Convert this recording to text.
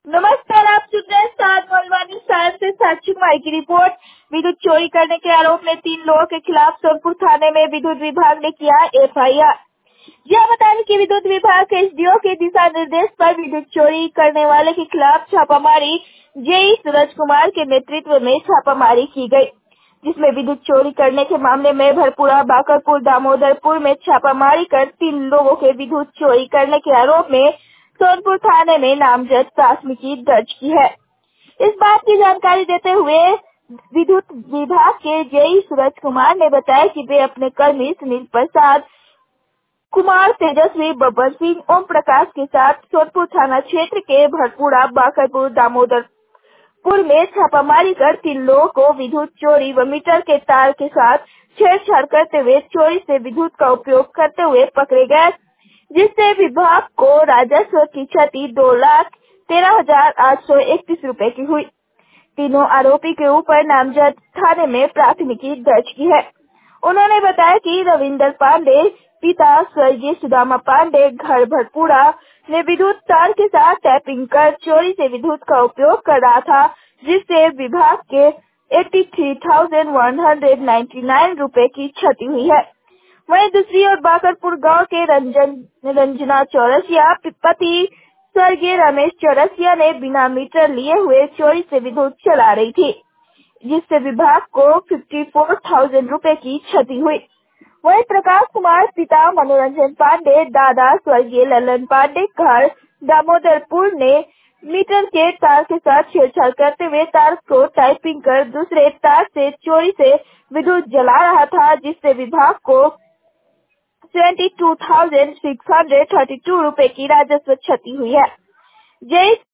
नमस्कार, आप सुन रहे हैं सात मलवानी शहर से साक्षी कुमार की रिपोर्ट। विद्युत चोरी करने के आरोप में 3 लोगों के खिलाफ सोनपुर थाने में विद्युत विभाग ने किया एफआईआर। यह बता दें कि विद्युत विभाग के एसडीओ के दिशा निर्देश पर विद्युत चोरी करने वाले के खिलाफ छापामारी जेई सूरज कुमार के नेतृत्व में छापामारी की गई, जिसमें विद्युत चोरी करने के मामले में भरपुरा, बाकरपुर, दामोदरपुर में छापामारी कर 3 लोगों के विद्युत चोरी करने के आरोप में सोनपुर थाने में नामजद प्राथमिकी दर्ज की है। इस बात की जानकारी देते हुए विद्युत विभाग के जेई सूरज कुमार ने बताया कि वे अपने कर्मी सुनील प्रसाद, कुमार, तेजस्वी, बब्बर सिंह, ओम प्रकाश के साथ सोनपुर थाना क्षेत्र के भरपुरा, बाकरपुर, दामोदरपुर में छापामारी कर 3 लोगों को विद्युत चोरी व मीटर के तार के साथ छेड़छाड़ करते हुए चोरी से विद्युत का उपयोग करते हुए पकड़े गए, जिससे विभाग को राजस्व की क्षति 2,13,831 रूपए की हुई। तीनों आरोपी के ऊपर नामजद थाने में प्राथमिकी दर्ज की है। उन्होंने बताया कि रविंदर पांडे पिता स्वर्गीय सुदामा पांडे घर भरपूरा ने विद्युत तार के साथ टैपिंग कर चोरी से विद्युत का उपयोग कर रहा था, जिससे विभाग के 83,199 रूपए की क्षति हुई है। वहीं दूसरी ओर बाकरपुर गांव के रंजना चौरसिया पति स्वर्गीय रमेश चौरसिया ने बिना मीटर लिए हुए चोरी से विद्युत चला रही थी, जिससे विभाग को 54,000 रूपए की क्षति हुई। वहीं प्रकाश कुमार पिता मनोरंजन पांडे, दादा स्वर्गीय ललन पांडे घर दामोदरपुर ने मीटर के तार के साथ छेड़छाड़ करते हुए तार को टाइपिंग कर दूसरे तार से चोरी से विद्युत जला रहा था, जिससे विभाग को 22,632 रूपए की राजस्व क्षति हुई है। जय